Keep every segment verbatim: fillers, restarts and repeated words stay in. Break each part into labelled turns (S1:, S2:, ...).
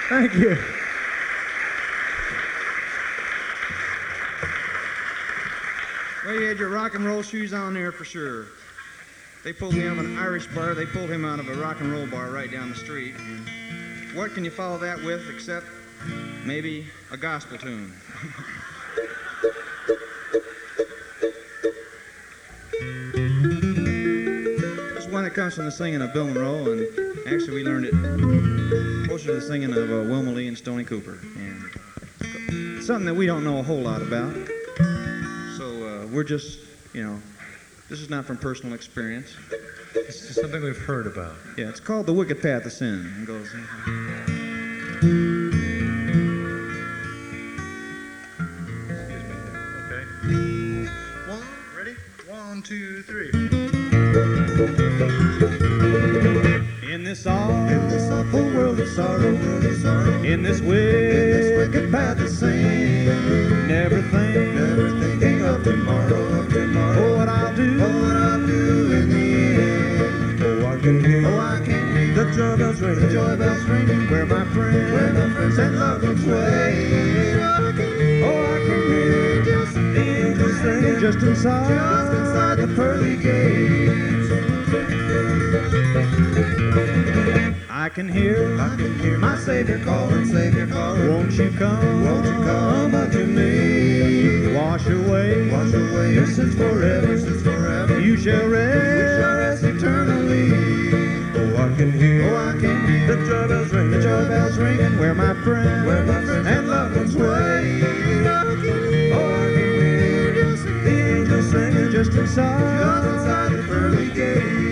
S1: Thank you. Well, you had your rock and roll shoes on there for sure. They pulled me out of an Irish bar. They pulled him out of a rock and roll bar right down the street. And what can you follow that with except maybe a gospel tune? This is one that comes from the singing of Bill Monroe, and actually we learned it closer to the singing of uh, Wilma Lee and Stoney Cooper. And it's something that we don't know a whole lot about. So uh, we're just, you know, this is not from personal experience.
S2: It's just something we've heard about.
S1: Yeah, it's called The Wicked Path of Sin. It goes...
S2: Okay. One, ready? One, two, three.
S1: In this awful world of sorrow, in this wicked path of sin, never think, never thinking of tomorrow, of tomorrow. Oh, what I'll do, oh, what I'll do in the end. Oh, I can hear, oh, I can hear the joy bells ringing, the joy bells ringing, where my friends, where my friends and loved ones wait. Oh, I can hear, oh, I can hear just the angels singing, just inside, just inside the pearly gates. I can hear, I can hear my Savior calling, Savior calling. Won't you come, won't you come unto me? Wash away, wash away your sins forever, sins forever. You shall rest, you shall rest eternally. Oh, I can hear, oh, I can hear the joy bells ringing, the joy bells ringing, where my friends, where my friends and loved ones wait. I can hear, oh, I can hear just the angels singing, just inside, just inside the pearly gate.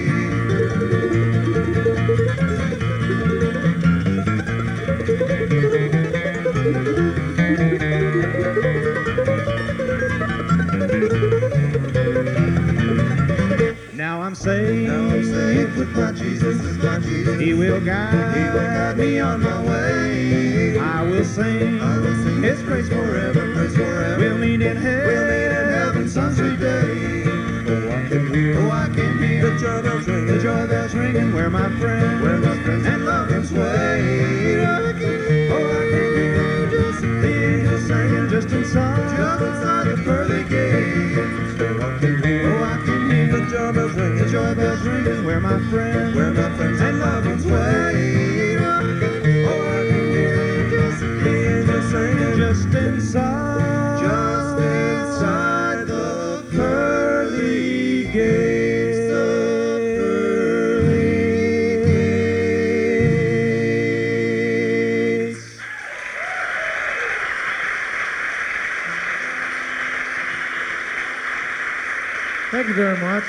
S1: Now I'm saved, now I'm saved with my Jesus, with my Jesus. He will guide, He will guide me on my way. I will sing, I will sing His praise forever, praise forever. We'll meet in heaven, we'll meet in heaven some sweet day. Oh, I can hear, oh, I can hear the joy bells ringing, the joy bells ringing, where my friends, where my friends and loved ones wait. I can hear, oh, I can hear just the angels singing, just inside, just inside the pearly gates. Oh, I can hear, oh, I can hear the joy bells ringing, the joy bells ringing, where my friends, where my friends and loved ones wait. I can hear, oh, I can hear just the angels singing, just inside, just inside the pearly gates, the pearly gates.
S3: Thank you very much.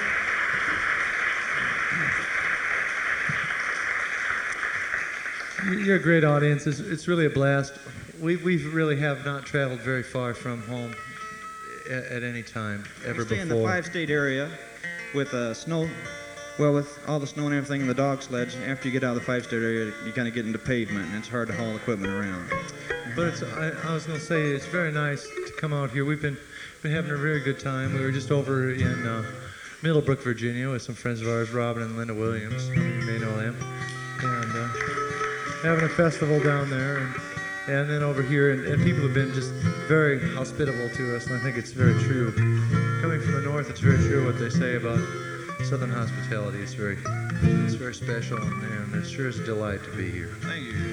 S3: You're a great audience. It's, it's really a blast. We we really have not traveled very far from home at, at any time ever
S1: We stay
S3: before.
S1: in the five-state area with uh, snow, well, with all the snow and everything and the dog sleds. After you get out of the five-state area, you kind of get into pavement, and it's hard to haul equipment around.
S3: But it's, I, I was going to say, it's very nice to come out here. We've been been having a very good time. We were just over in uh, Middlebrook, Virginia, with some friends of ours, Robin and Linda Williams. You may know them. And uh, having a festival down there. And, and then over here, and, and people have been just very hospitable to us, and I think it's very true. Coming from the north, it's very true what they say about Southern hospitality. It's very, it's very special, and, and it sure is a delight to be here.
S1: Thank you.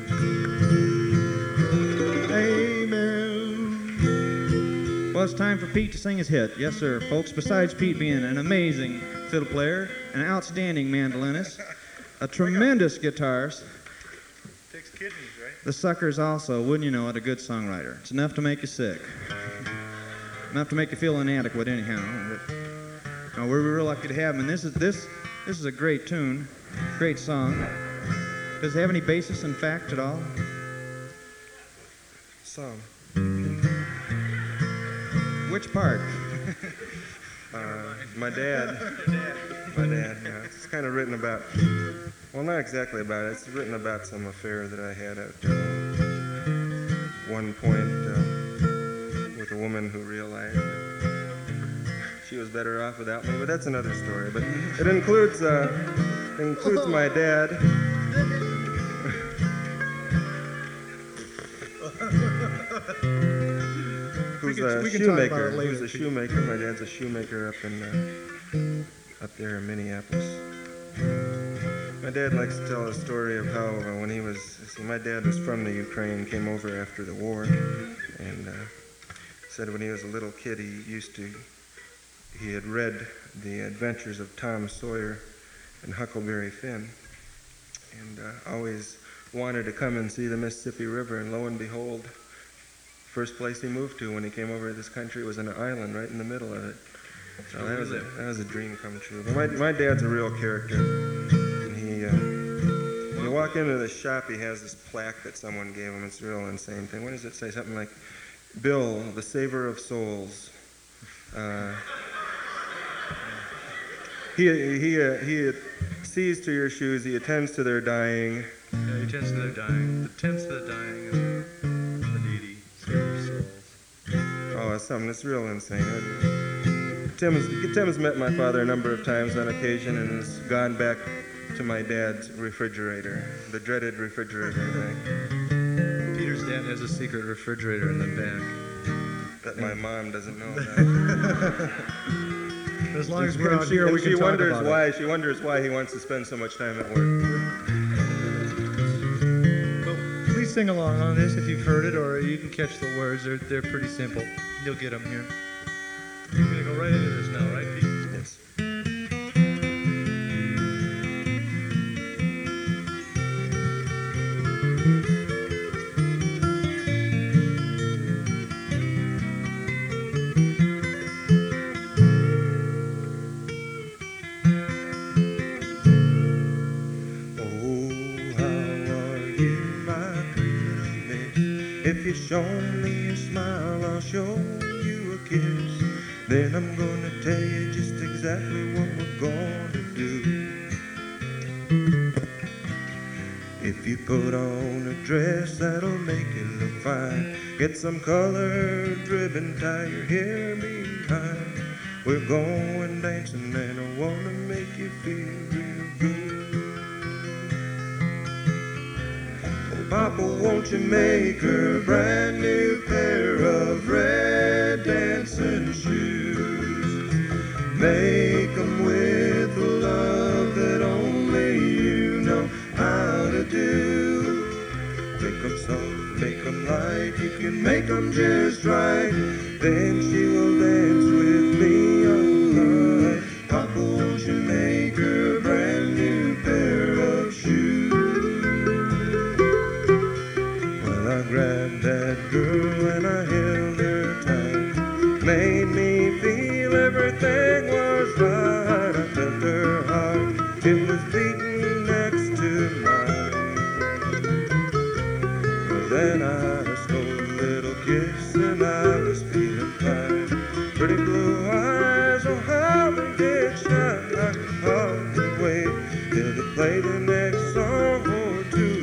S1: Amen. Well, it's time for Pete to sing his hit. Yes, sir, folks. Besides Pete being an amazing fiddle player, an outstanding mandolinist, a tremendous guitarist,
S2: Takes kidneys, right?
S1: the sucker's also, wouldn't you know it, a good songwriter. It's enough to make you sick. Enough to make you feel inadequate, anyhow. But, no, we're real lucky to have him. And this is this this is a great tune, great song. Does it have any basis in fact at all?
S4: Some.
S1: Which part?
S4: Uh, my dad. My dad, yeah. It's kind of written about, well, not exactly about it. It's written about some affair that I had at uh, one point uh, with a woman who realized that she was better off without me. But that's another story. But it includes, uh, it includes my dad. who's
S2: can-
S4: a
S2: we can talk about it
S4: shoemaker.
S2: later,
S4: Who's a
S2: Pete.
S4: shoemaker. My dad's a shoemaker up in uh, up there in Minneapolis. My dad likes to tell a story of how uh, when he was, see, my dad was from the Ukraine, came over after the war, and uh, said when he was a little kid he used to, he had read the adventures of Tom Sawyer and Huckleberry Finn, and uh, always wanted to come and see the Mississippi River, and lo and behold, first place he moved to when he came over to this country was an island right in the middle of it. So that was a, that was a dream come true. But my, my dad's a real character. And he, uh, when you walk into the shop, he has this plaque that someone gave him. It's a real insane thing. What does it say? Something like, Bill, the saver of souls. Uh, he he uh, he sees to your shoes. He attends to their dying.
S3: Yeah, he tends to their dying. The tends to the dying is the needy, savior of souls.
S4: Oh, it's something that's real insane. Tim's, Tim's met my father a number of times on occasion and has gone back to my dad's refrigerator, the dreaded refrigerator thing.
S3: Peter's dad has a secret refrigerator in the back.
S4: That my mom doesn't know about.
S2: As long as we're
S4: And
S2: out
S4: she,
S2: here,
S4: and
S2: we
S4: she
S2: can talk
S4: wonders
S2: about
S4: why.
S2: it.
S4: She wonders why he wants to spend so much time at work.
S3: But please sing along on this if you've heard it, or you can catch the words. They're they're pretty simple. You'll get them here. You're gonna go right into this now, right, Pete?
S4: Yes. If you show me a smile, I'll show you a kiss. Then I'm gonna tell you just exactly what we're gonna do. If you put on a dress that'll make you look fine, get some colored ribbon, tie your hair behind. We're going dancing and I wanna make you feel real good. Papa, won't you make her a brand new pair of red dancing shoes? Make 'em with the love that only you know how to do. Make 'em soft, make 'em light, you can make 'em just right. Then she will dance with me all night. Papa, won't you make her a brand new pair of shoes? I grabbed that girl and I held her tight. Made me feel everything was right. I felt her heart, it was beating next to mine. But then I stole a little kiss and I was feeling fine. Pretty blue eyes, oh how they did shine. I could hardly wait till they play the next song or two.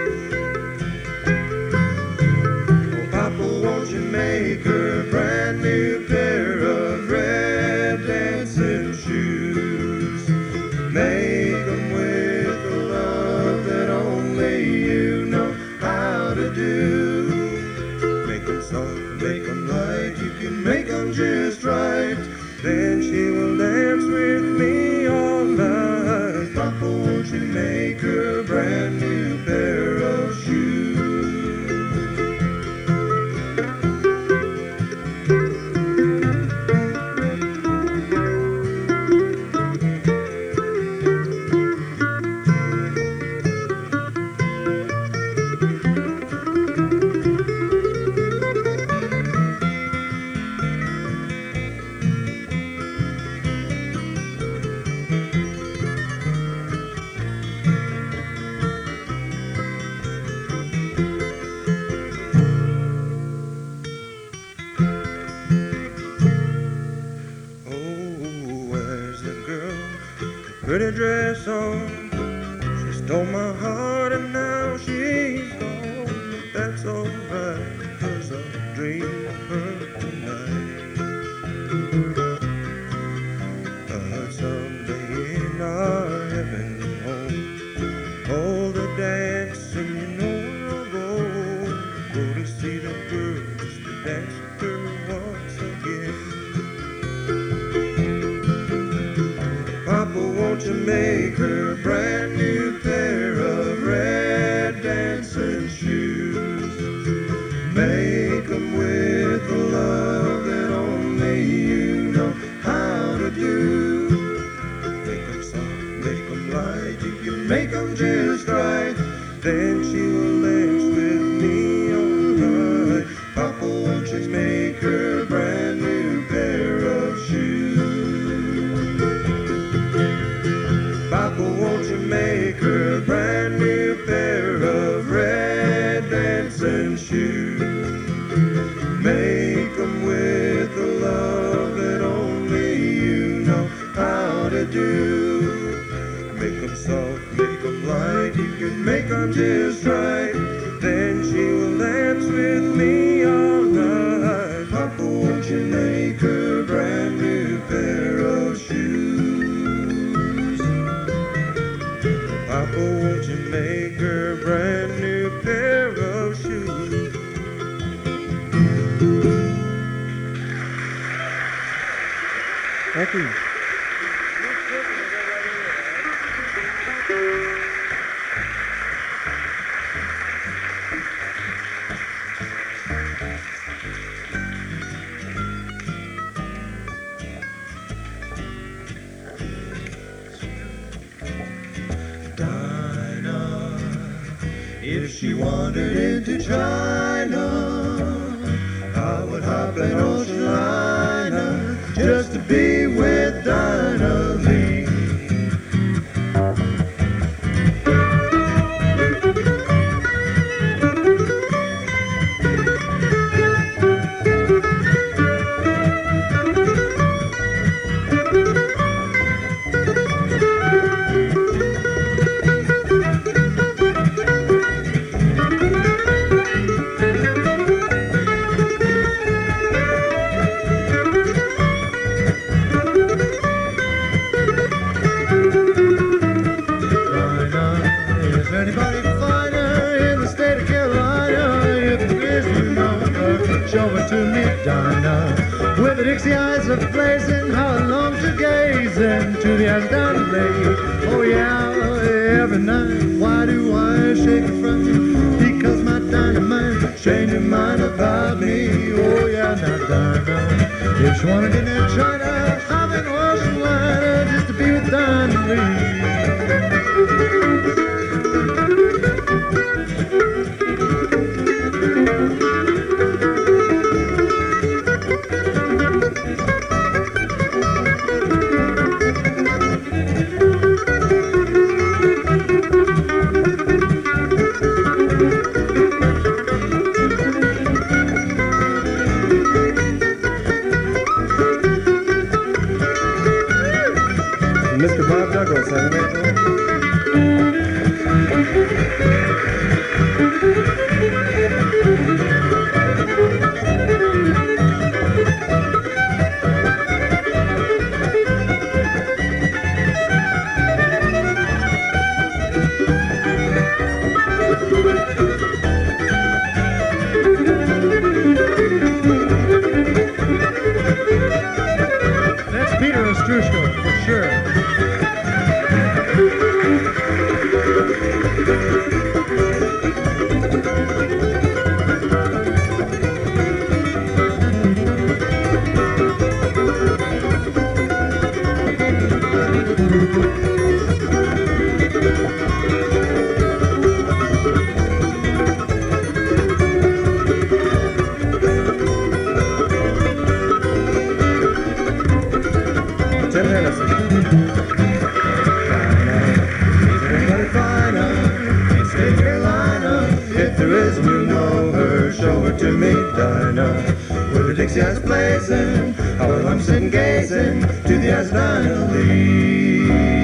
S4: Won't you make her a brand new pair of red dancing shoes? Make 'em with the love that only you know how to do. Make 'em soft, make 'em light, you can make 'em just right. Then she will dance with me all night. Papa, won't you make her a brand new pair of shoes? Pretty dress on, she stole my heart and now she's gone. But that's alright, 'cause I'll dream of her tonight. Uh, someday in our heaven home, hold a dance and you know I'll go, go to see the girl won't you make her a brand new pair of red dancing shoes? Make 'em with the love that only you know how to do. Make 'em soft, make 'em light, you can make 'em just right. Then she will dance with me alright. Papa, won't you make her a brand new pair of shoes? Papa, won't you make her a brand new pair of red dancing shoes? Make 'em with the love that only you know how to do. Make 'em soft, make 'em light, you can make 'em just right. Then she will dance with me all night. Papa, won't you make her a brand new pair of shoes? Papa, won't you make her a brand new pair of shoes? Thank you.
S1: Dinah, if she wandered into China, I would hop an ocean liner just to be with Dinah Lee. Anybody finer in the state of Carolina? If there is, you know her, show her to me, Dinah. With the Dixie eyes a blazing, how I long to gaze into the eyes of Dinah Lee. Oh yeah, every night. Why do I shake it from you? Because my dynamite changed her mind about me. Oh yeah, now Dinah, if she wanted in that China, I'm an ocean liner just to be with Dinah Lee.
S4: Mister Bob Douglas, have you met him?
S1: That's Peter Ostrushko, for sure.
S4: Tim Hennessy.
S1: Anybody finer in state of Carolina? If there is, you know her, show her to me, Dinah. With her Dixie eyes blazing, how I'm sitting gazing to the eyes of Dinah Lee.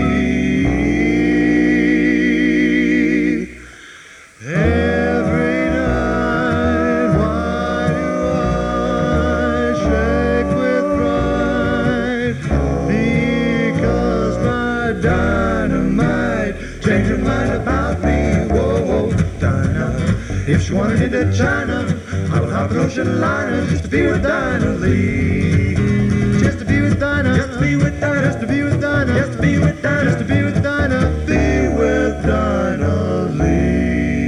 S1: Every night, why do I shake with pride? Because my dynamite changed her mind about me. Whoa, whoa, Dinah. If she wanted into China, I would hop an ocean liner just to be with Dinah Lee. Just to be with Dinah. Just to be with Dinah. Just to be with Dinah. Just to be with Dinah. just to be with Dinah, be with Dinah Lee.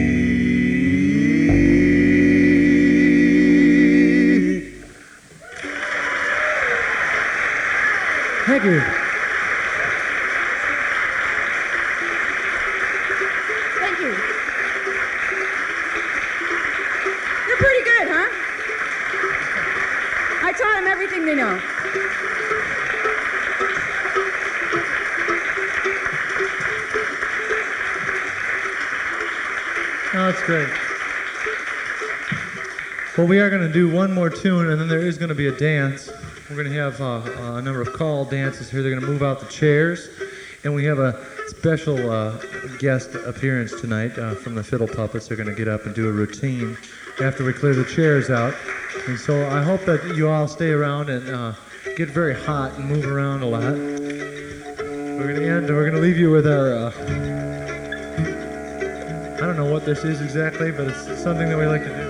S3: Thank you.
S5: Thank you. They're pretty good, huh? I taught them everything they know.
S3: Oh, that's great. Well, we are going to do one more tune, and then there is going to be a dance. We're going to have uh, a number of call dances here. They're going to move out the chairs, and we have a special uh, guest appearance tonight uh, from the Fiddle Puppets. They're going to get up and do a routine after we clear the chairs out. And so I hope that you all stay around and uh, get very hot and move around a lot. We're going to end, we're going to leave you with our... Uh, I don't know what this is exactly, but it's something that we like to do.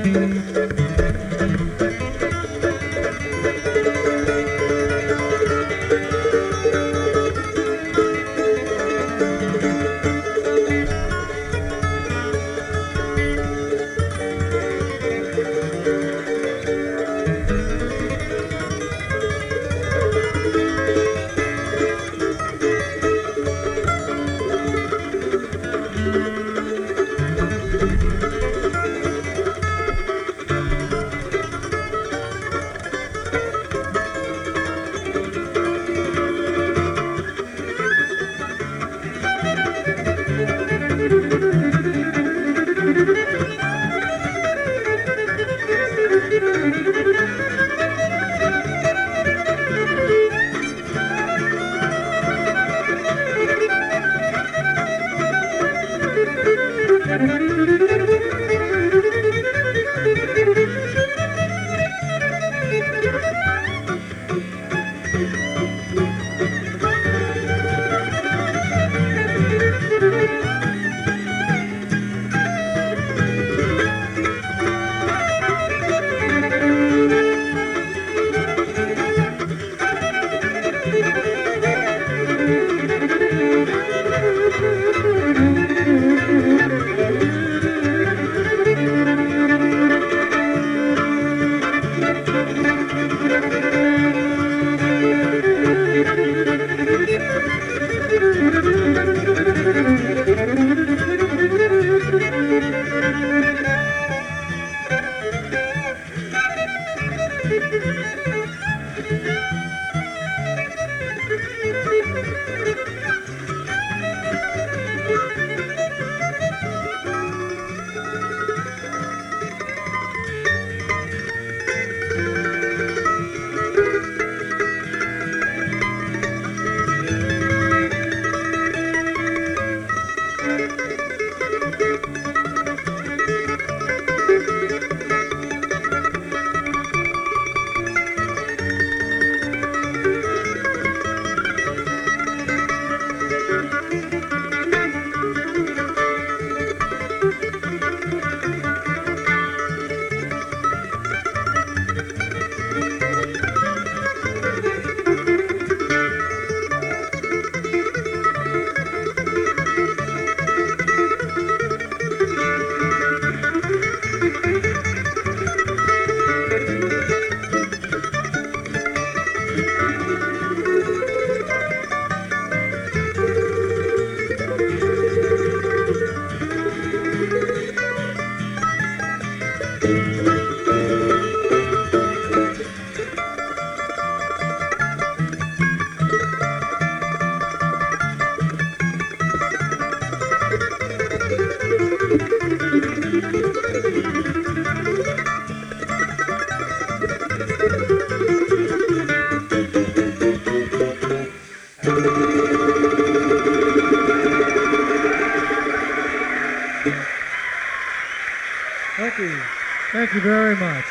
S3: Thank you. Thank you very much.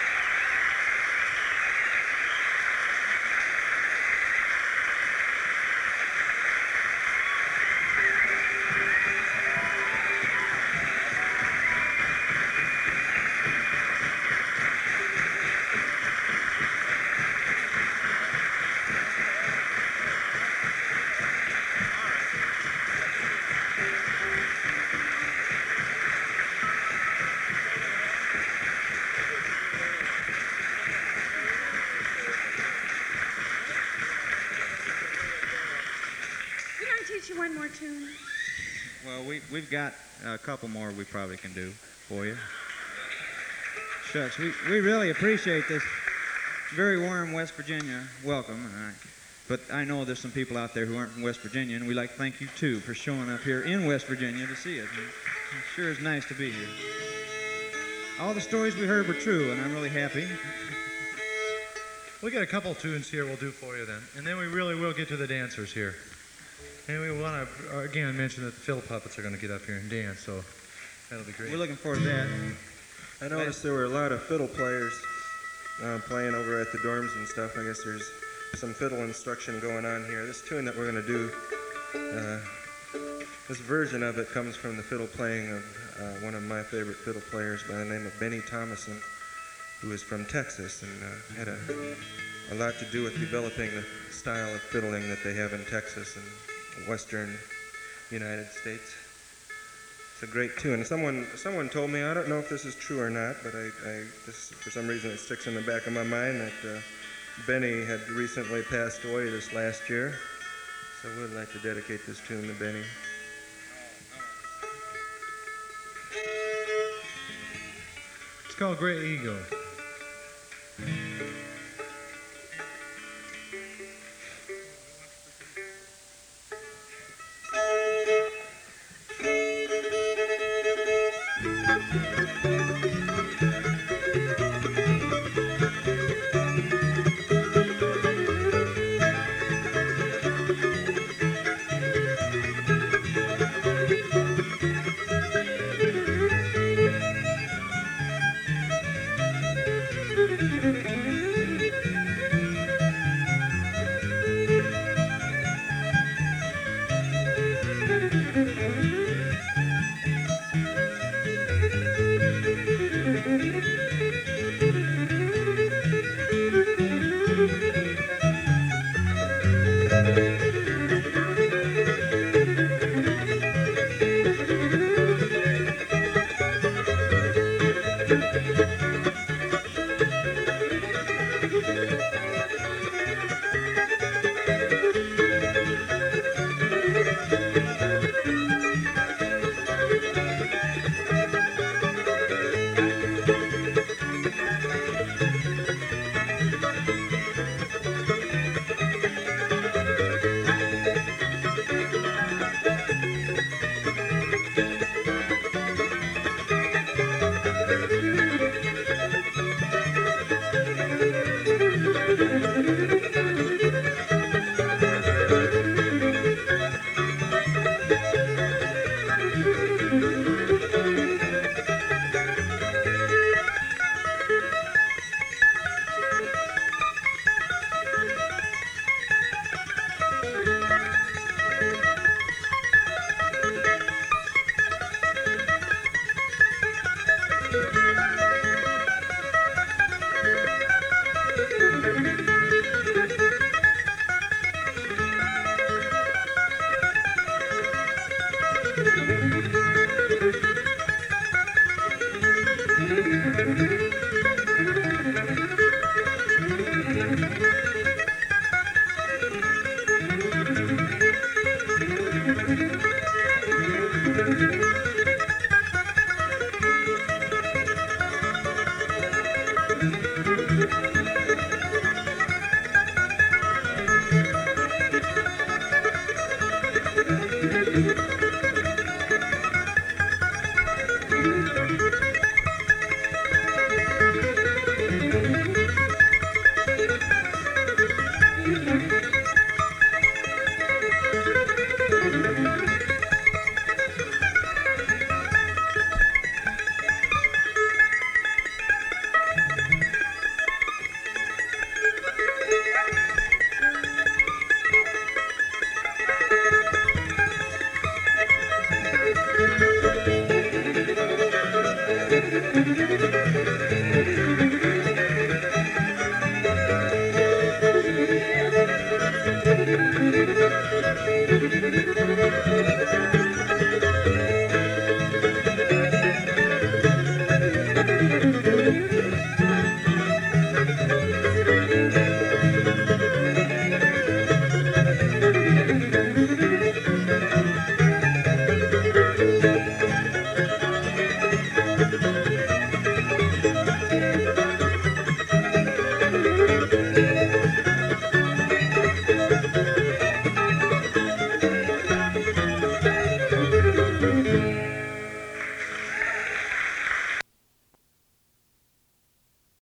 S5: Can I teach you one more tune?
S6: Well, we, we've got a couple more we probably can do for you. Shucks, we, we really appreciate this very warm West Virginia welcome. And I, but I know there's some people out there who aren't from West Virginia, and we'd like to thank you, too, for showing up here in West Virginia to see us. And it sure is nice to be here. All the stories we heard were true, and I'm really happy.
S3: We got a couple tunes here we'll do for you then, and then we really will get to the dancers here. And we want to, again, mention that the fiddle puppets are going to get up here and dance, so that'll be great.
S6: We're looking forward to that.
S4: I noticed there were a lot of fiddle players uh, playing over at the dorms and stuff. I guess there's some fiddle instruction going on here. This tune that we're going to do uh, this version of it comes from the fiddle playing of uh, one of my favorite fiddle players by the name of Benny Thomason, who is from Texas and uh, had a, a lot to do with developing the style of fiddling that they have in Texas and western United States. It's a great tune. Someone, someone told me, I don't know if this is true or not, but I, I this, for some reason it sticks in the back of my mind that uh, Benny had recently passed away this last year. So we'd like to dedicate this tune to Benny.
S3: It's called Great Eagle.
S1: Thank you.